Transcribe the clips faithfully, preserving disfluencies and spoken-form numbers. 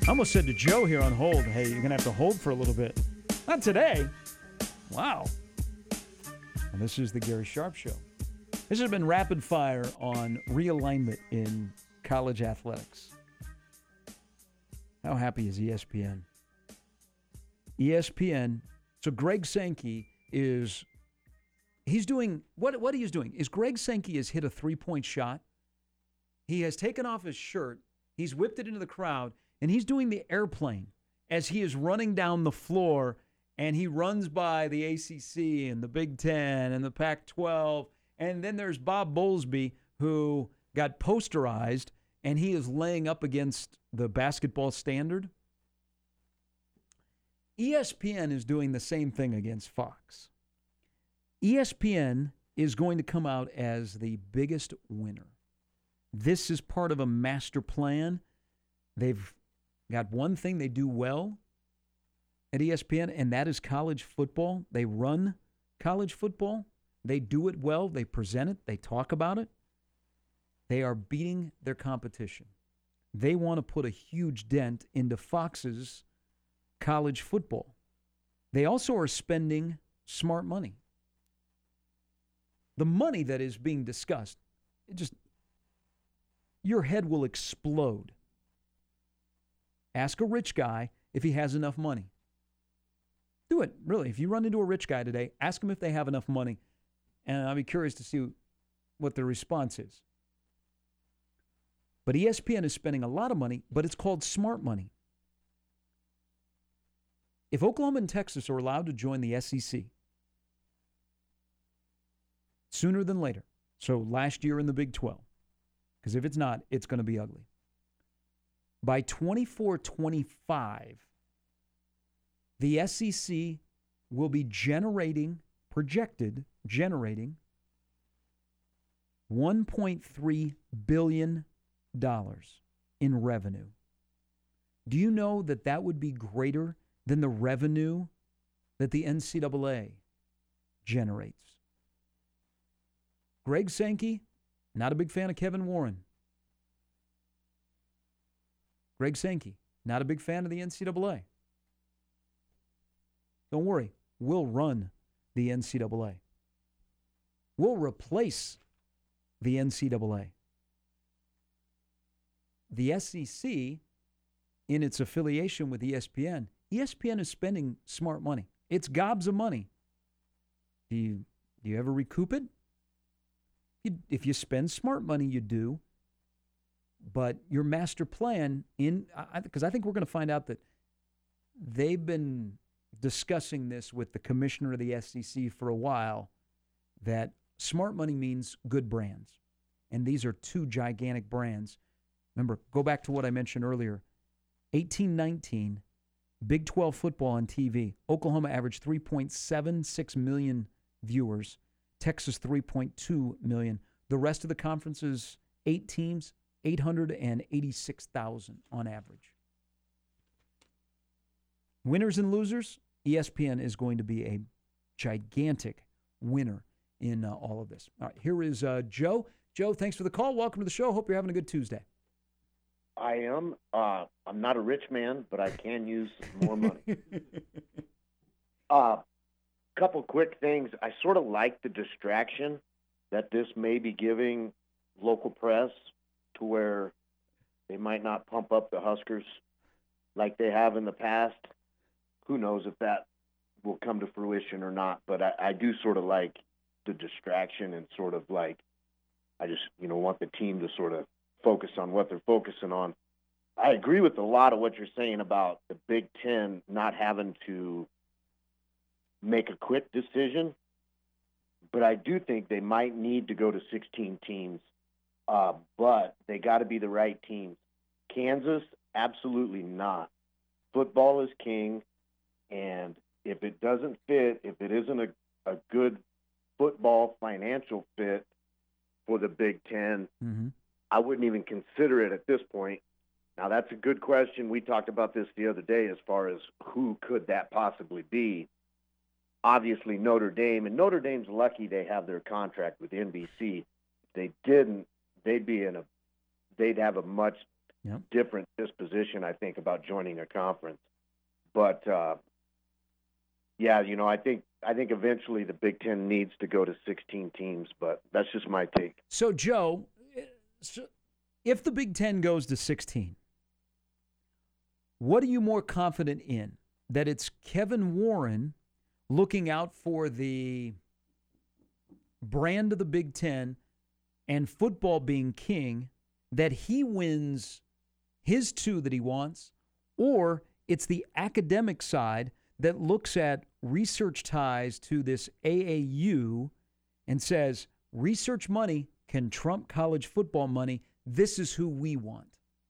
I almost said to Joe here on hold, hey, you're going to have to hold for a little bit. Not today. Wow. And this is the Gary Sharp Show. This has been rapid fire on realignment in college athletics. How happy is E S P N? E S P N. So Greg Sankey is, he's doing, what, what he is doing is Greg Sankey has hit a three-point shot. He has taken off his shirt. He's whipped it into the crowd, and he's doing the airplane as he is running down the floor, and he runs by the A C C and the Big Ten and the Pac twelve. And then there's Bob Bowlesby, who got posterized, and he is laying up against the basketball standard. E S P N is doing the same thing against Fox. E S P N is going to come out as the biggest winner. This is part of a master plan. They've got one thing they do well at E S P N, and that is college football. They run college football. They do it well. They present it. They talk about it. They are beating their competition. They want to put a huge dent into Fox's college football. They also are spending smart money. The money that is being discussed, it just, your head will explode. Ask a rich guy if he has enough money. Do it, really. If you run into a rich guy today, ask him if they have enough money, and I'll be curious to see what their response is. But E S P N is spending a lot of money, but it's called smart money. If Oklahoma and Texas are allowed to join the S E C sooner than later, so last year in the Big twelve, because if it's not, it's going to be ugly. By twenty-four twenty-five, the S E C will be generating, projected, generating one point three billion dollars in revenue. Do you know that that would be greater than the revenue that the N C double A generates? Greg Sankey, not a big fan of Kevin Warren. Greg Sankey, not a big fan of the N C double A. Don't worry, we'll run the N C double A. We'll replace the N C double A. The S E C, in its affiliation with E S P N, E S P N is spending smart money. It's gobs of money. Do you, do you ever recoup it? You, if you spend smart money, you do. But your master plan, in because I, I think we're going to find out that they've been discussing this with the commissioner of the S E C for a while, that smart money means good brands. And these are two gigantic brands. Remember, go back to what I mentioned earlier. eighteen nineteen, Big twelve football on T V. Oklahoma averaged three point seven six million viewers. Texas, three point two million. The rest of the conferences, eight teams, eight hundred eighty-six thousand on average. Winners and losers, E S P N is going to be a gigantic winner in uh, all of this. All right, here is uh, Joe. Joe, thanks for the call. Welcome to the show. Hope you're having a good Tuesday. I am. Uh, I'm not a rich man, but I can use more money. A uh, couple quick things. I sort of like the distraction that this may be giving local press, to where they might not pump up the Huskers like they have in the past. Who knows if that will come to fruition or not, but I, I do sort of like the distraction, and sort of like, I just, you know, want the team to sort of focus on what they're focusing on. I agree with a lot of what you're saying about the Big Ten not having to make a quick decision, but I do think they might need to go to sixteen teams, uh, but they got to be the right teams. Kansas, absolutely not. Football is king, and if it doesn't fit, if it isn't a, a good football financial fit for the Big Ten, Mm-hmm. I wouldn't even consider it at this point. Now, that's a good question. We talked about this the other day as far as who could that possibly be. Obviously, Notre Dame, and Notre Dame's lucky they have their contract with N B C. If they didn't, they'd be in a, they'd have a much Yep. different disposition, I think, about joining a conference. But uh, yeah, you know, I think I think eventually the Big Ten needs to go to sixteen teams, but that's just my take. So, Joe, if the Big Ten goes to sixteen, what are you more confident in? That it's Kevin Warren looking out for the brand of the Big Ten and football being king, that he wins his two that he wants, or it's the academic side that looks at research ties to this A A U and says research money can trump college football money. This is who we want.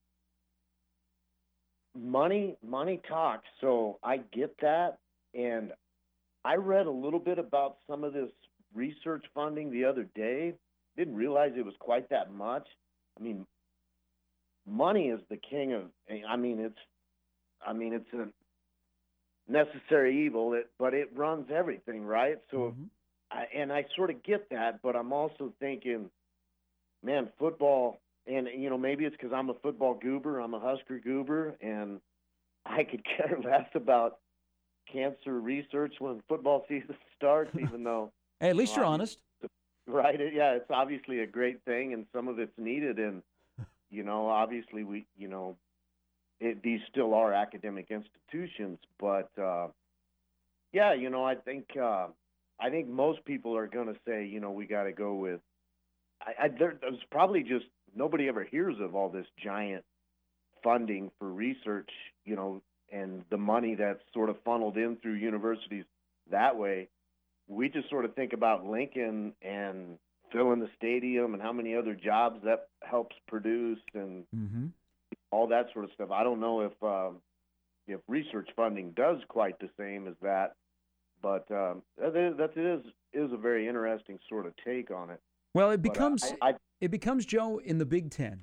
Money, money talks. So I get that, and I read a little bit about some of this research funding the other day. Didn't realize it was quite that much. I mean, money is the king of. I mean, it's. I mean, it's a necessary evil, it, but it runs everything, right? So, Mm-hmm. I, and I sort of get that, but I'm also thinking, man, football. And, you know, maybe it's because I'm a football goober, I'm a Husker goober, and I could care less about cancer research when football season starts, even though. Hey, at least you're honest. Right. Yeah, it's obviously a great thing, and some of it's needed. And, you know, obviously we, you know, it, these still are academic institutions. But, uh, yeah, you know, I think uh, I think most people are going to say, you know, we got to go with. I, I, there, there's probably just nobody ever hears of all this giant funding for research, you know, and the money that's sort of funneled in through universities that way. We just sort of think about Lincoln and filling the stadium and how many other jobs that helps produce and Mm-hmm. all that sort of stuff. I don't know if um, if research funding does quite the same as that, but um, that, is, that is is a very interesting sort of take on it. Well, it But, uh, becomes I, I, it becomes Joe in the Big Ten.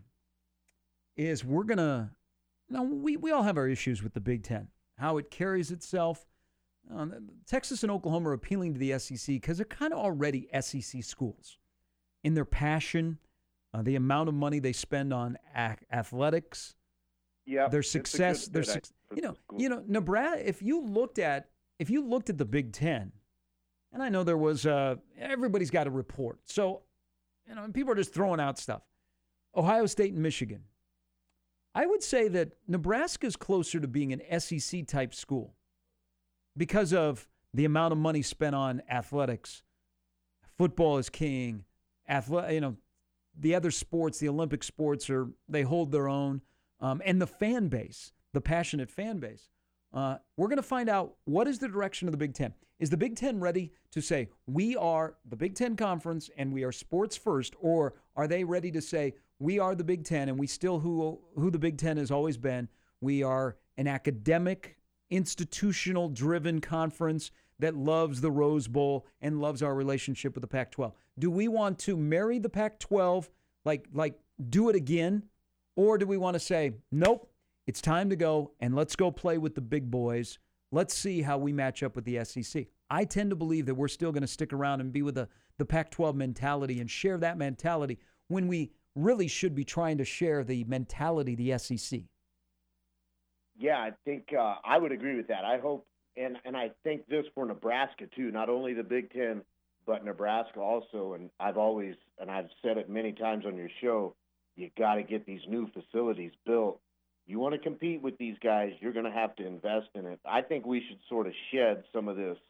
Is we're gonna now we we all have our issues with the Big Ten, how it carries itself. Uh, Texas and Oklahoma are appealing to the S E C because they're kind of already S E C schools in their passion, uh, the amount of money they spend on ac- athletics, yeah, their it's a success. good Their fit, I- suc- for you the know, school. you know, Nebraska. If you looked at if you looked at the Big Ten, and I know there was uh, everybody's got a report, so you know, and people are just throwing out stuff. Ohio State and Michigan. I would say that Nebraska is closer to being an S E C type school because of the amount of money spent on athletics. Football is king. Athle- you know, the other sports, the Olympic sports, are they hold their own, um, and the fan base, the passionate fan base. Uh, we're going to find out what is the direction of the Big Ten. Is the Big Ten ready to say we are the Big Ten Conference and we are sports first, or are they ready to say we are the Big Ten and we still who who the Big Ten has always been? We are an academic, institutional driven conference that loves the Rose Bowl and loves our relationship with the Pac twelve. Do we want to marry the Pac twelve, like like do it again, or do we want to say nope? It's time to go, and let's go play with the big boys. Let's see how we match up with the S E C. I tend to believe that we're still going to stick around and be with the, the Pac twelve mentality and share that mentality when we really should be trying to share the mentality of the S E C. Yeah, I think uh, I would agree with that. I hope, and, and I think this for Nebraska too, not only the Big Ten, but Nebraska also. And I've always, and I've said it many times on your show, you got to get these new facilities built. You want to compete with these guys, you're going to have to invest in it. I think we should sort of shed some of this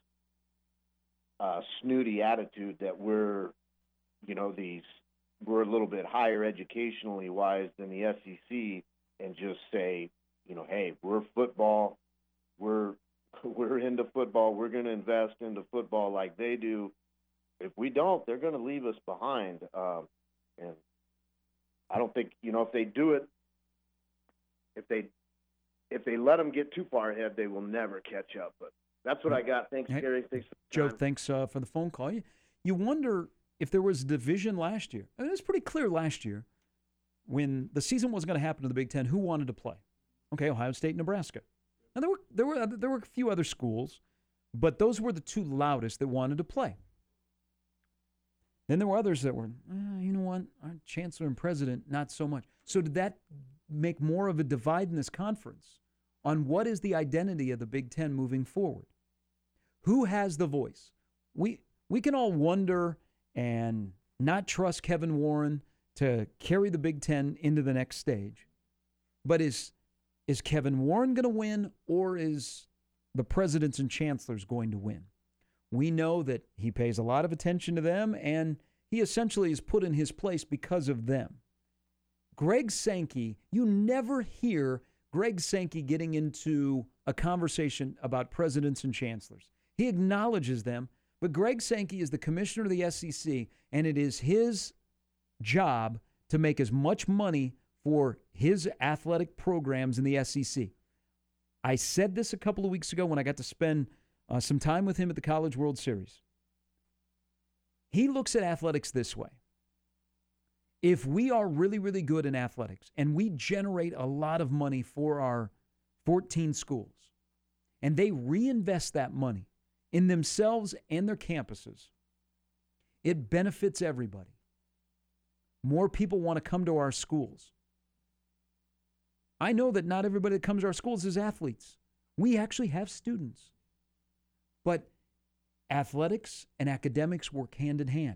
uh, snooty attitude that we're, you know, these we're a little bit higher educationally wise than the S E C, and just say, you know, hey, we're football, we're we're into football, we're going to invest into football like they do. If we don't, they're going to leave us behind. Um, and I don't think, you know, if they do it. If they if they let them get too far ahead, they will never catch up. But that's what I got. Thanks, Hey, Gary. Thanks, for the Joe, time. thanks uh, for the phone call. You, you wonder if there was a division last year. I mean, it was pretty clear last year when the season wasn't going to happen in the Big Ten who wanted to play. Okay, Ohio State, Nebraska. Now there were there were there were a few other schools, but those were the two loudest that wanted to play. Then there were others that were, eh, you know what, our chancellor and president, not so much. So did that make more of a divide in this conference on what is the identity of the Big Ten moving forward. Who has the voice? We we can all wonder and not trust Kevin Warren to carry the Big Ten into the next stage. But is is Kevin Warren going to win, or is the presidents and chancellors going to win? We know that he pays a lot of attention to them, and he essentially is put in his place because of them. Greg Sankey, you never hear Greg Sankey getting into a conversation about presidents and chancellors. He acknowledges them, but Greg Sankey is the commissioner of the S E C, and it is his job to make as much money for his athletic programs in the S E C. I said this a couple of weeks ago when I got to spend uh, some time with him at the College World Series. He looks at athletics this way. If we are really, really good in athletics and we generate a lot of money for our fourteen schools, and they reinvest that money in themselves and their campuses, it benefits everybody. More people want to come to our schools. I know that not everybody that comes to our schools is athletes. We actually have students. But athletics and academics work hand in hand.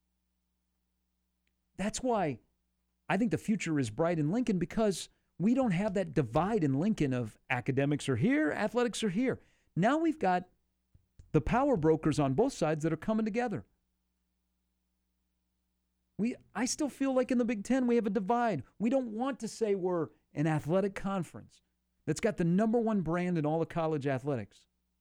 That's why I think the future is bright in Lincoln, because we don't have that divide in Lincoln of academics are here, athletics are here. Now we've got the power brokers on both sides that are coming together. We, I still feel like in the Big Ten we have a divide. We don't want to say we're an athletic conference that's got the number one brand in all of college athletics.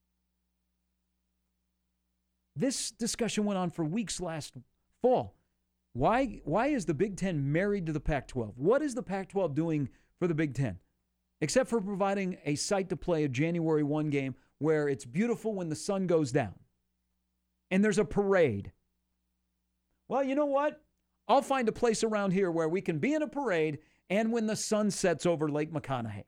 This discussion went on for weeks last fall. Why, why is the Big Ten married to the Pac twelve? What is the Pac twelve doing for the Big Ten? Except for providing a site to play a January first game where it's beautiful when the sun goes down. And there's a parade. Well, you know what? I'll find a place around here where we can be in a parade and when the sun sets over Lake McConaughey.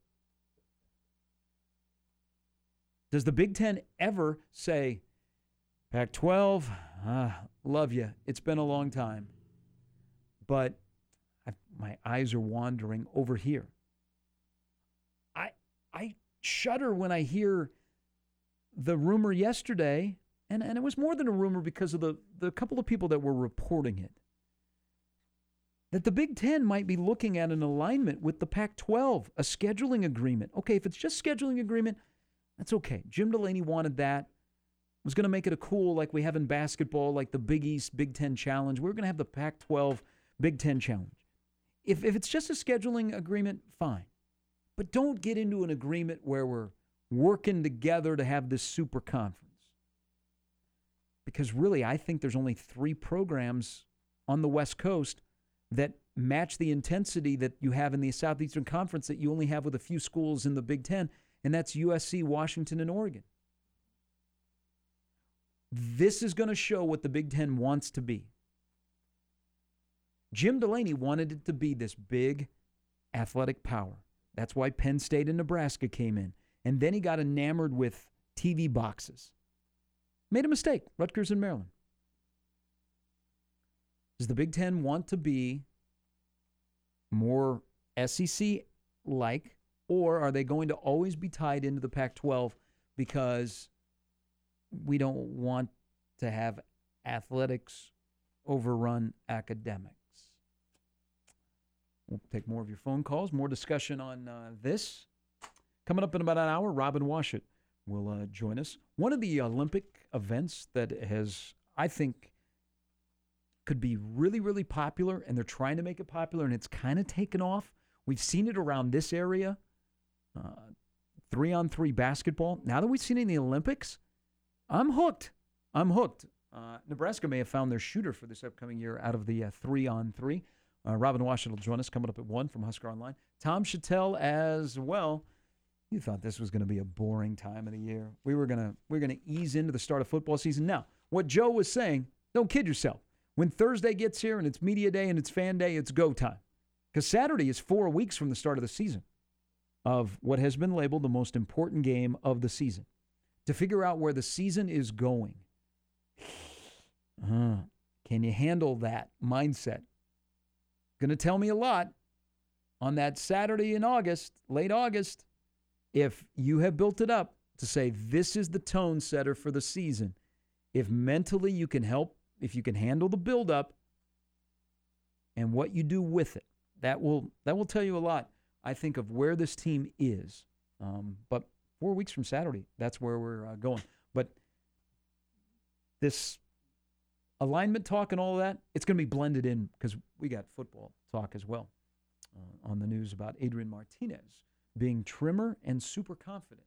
Does the Big Ten ever say, Pac twelve, uh, love you. It's been a long time. But I've, my eyes are wandering over here. I I shudder when I hear the rumor yesterday, and, and it was more than a rumor because of the, the couple of people that were reporting it, that the Big Ten might be looking at an alignment with the Pac twelve, a scheduling agreement. Okay, if it's just scheduling agreement, that's okay. Jim Delaney wanted that. Was going to make it a cool, like we have in basketball, like the Big East Big Ten Challenge. We're going to have the Pac twelve Big Ten Challenge. If if it's just a scheduling agreement, fine. But don't get into an agreement where we're working together to have this super conference. Because really, I think there's only three programs on the West Coast that match the intensity that you have in the Southeastern Conference that you only have with a few schools in the Big Ten, and that's U S C, Washington, and Oregon. This is going to show what the Big Ten wants to be. Jim Delaney wanted it to be this big athletic power. That's why Penn State and Nebraska came in. And then he got enamored with T V boxes. Made a mistake, Rutgers and Maryland. Does the Big Ten want to be more S E C-like, or are they going to always be tied into the Pac twelve because we don't want to have athletics overrun academics? We'll take more of your phone calls, more discussion on uh, this. Coming up in about an hour, Robin Washut will uh, join us. One of the Olympic events that has, I think, could be really, really popular, and they're trying to make it popular, and it's kind of taken off. We've seen it around this area, uh, three-on-three basketball. Now that we've seen it in the Olympics, I'm hooked. I'm hooked. Uh, Nebraska may have found their shooter for this upcoming year out of the uh, three-on-three. Uh, Robin Washut will join us coming up at one from Husker Online. Tom Chattel as well. You thought this was going to be a boring time of the year. We were going to we we're going to ease into the start of football season. Now, what Joe was saying, don't kid yourself. When Thursday gets here and it's media day and it's fan day, it's go time. Because Saturday is four weeks from the start of the season of what has been labeled the most important game of the season. To figure out where the season is going. Uh, can you handle that mindset? Going to tell me a lot. on that Saturday in August, late August, if you have built it up to say this is the tone setter for the season, if mentally you can help, if you can handle the buildup and what you do with it, that will that will tell you a lot, I think, of where this team is. Um, but four weeks from Saturday, that's where we're uh, going. But this alignment talk and all of that, it's going to be blended in because we got football talk as well uh, on the news about Adrian Martinez being trimmer and super confident.